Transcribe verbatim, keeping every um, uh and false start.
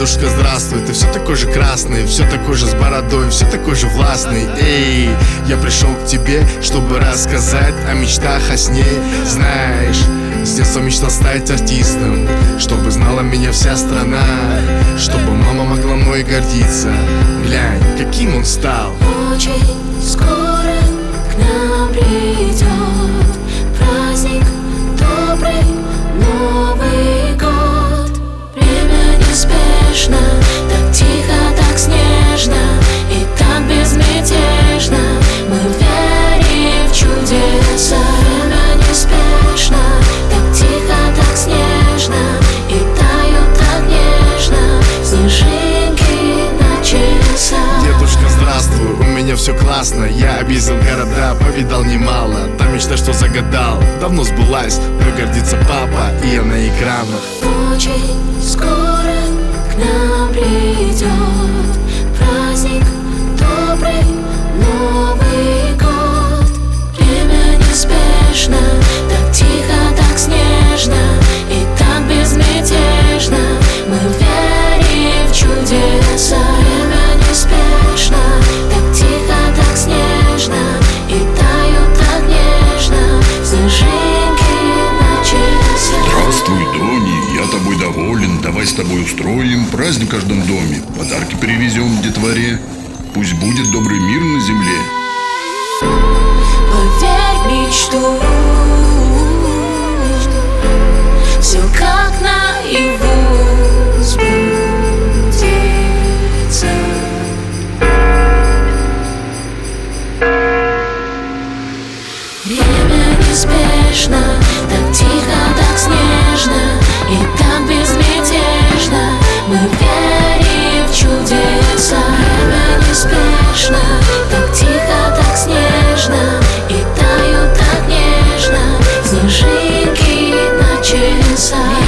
Дедушка, здравствуй, ты все такой же красный, все такой же с бородой, все такой же властный. Эй, я пришел к тебе, чтобы рассказать о мечтах, о сне. Знаешь, с детства мечтал стать артистом, чтобы знала меня вся страна, чтобы мама могла мной гордиться. Глянь, каким он стал. Очень скоро к нам придет праздник, добрый Новый год. Время неспешно, так тихо, так снежно и так безмятежно. Мы верим в чудеса. Время неспешно, так тихо, так снежно и тают так нежно снежинки на часах. Дедушка, здравствуй, у меня все классно. Я объездил города, повидал немало. Та мечта, что загадал, давно сбылась. Мной гордится папа, и я на экранах. Очень скоро к нам придет праздник, добрый Новый год. Время неспешно, так тихо, так снежно и так безмятежно. Мы верим в чудеса. Время неспешно, так тихо, так снежно и тают так нежно снежинки на часах. Здравствуй, Дони, я тобой доволен. Давай с тобой устроим праздник в каждом доме. Подарки привезем детворе. Пусть будет добрый мир на земле. Поверь в мечту, все как наяву сбудется. Время неспешно, так тихо, так снежно и так безмятежно. Мы верим в чудеса. Время неспешно, так тихо, так снежно и тают так нежно снежинки на часах.